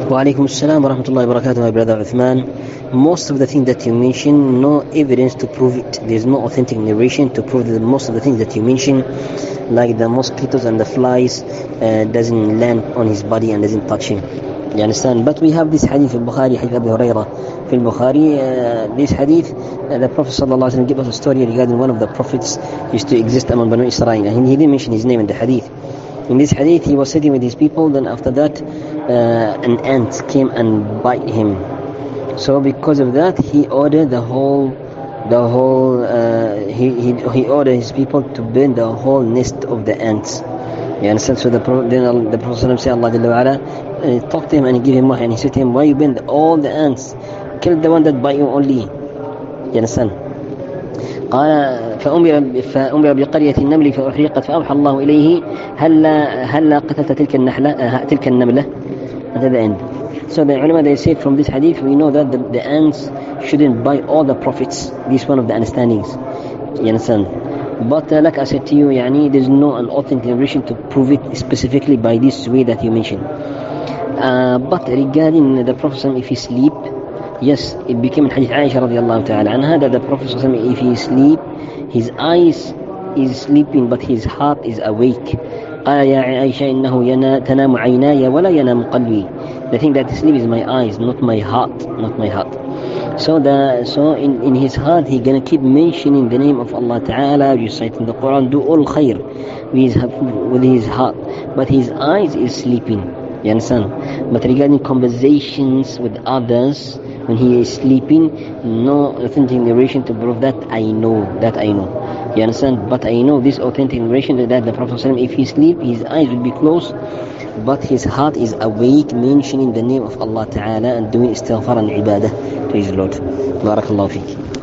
Wa alaikum assalam wa rahmatullahi wa barakatuh, my brother Uthman. Most of the things that you mention, no evidence to prove it. There's no authentic narration to prove that most of the things that you mention, like the mosquitoes and the flies, doesn't land on his body and doesn't touch him. You understand? But we have this hadith in Bukhari, hadith Abu Hurairah. In Bukhari, this hadith, the Prophet sallallahu alaihi wasallam gave us a story regarding one of the prophets used to exist among Banu Israel. And he didn't mention his name in the hadith. In this hadith, he was sitting with his people. Then after that, an ant came and bite him. So because of that, he ordered he ordered his people to burn the whole nest of the ants. You understand? So the Prophet said, Allah Jalla wa Ala, talked to him and he gave him wahy, and he said to him, why you burn all the ants? Kill the one that bite you only. You understand? قال فأمر بقرية النمل فأحرقت فأوحى الله إليه هلا قتلت تلك النملة. Until the end. So the ulama, they said from this hadith we know that the ants shouldn't bite all the prophets. This is one of the understandings. You understand? But like I said to you, there's no an authentic narration to prove it specifically by this way that you mentioned. But regarding the Prophet if he sleep, yes, it became in hadith Aisha radiallahu ta'ala anha that the Prophet if he sleep, his eyes is sleeping but his heart is awake. قال يا عائشة إنه تنام عيناي ولا ينام قلبي. The thing that sleep is my eyes, not my heart. So in his heart he gonna keep mentioning the name of Allah Ta'ala, reciting the Quran, do all khair with his heart, but his eyes is sleeping. You understand? But regarding conversations with others when he is sleeping, no authentic narration to prove that. I know. You understand? But I know this authentic narration that the Prophet ﷺ, if he sleep, his eyes will be closed, but his heart is awake, mentioning the name of Allah Ta'ala and doing istighfar and ibadah to his Lord. Barakallahu feek.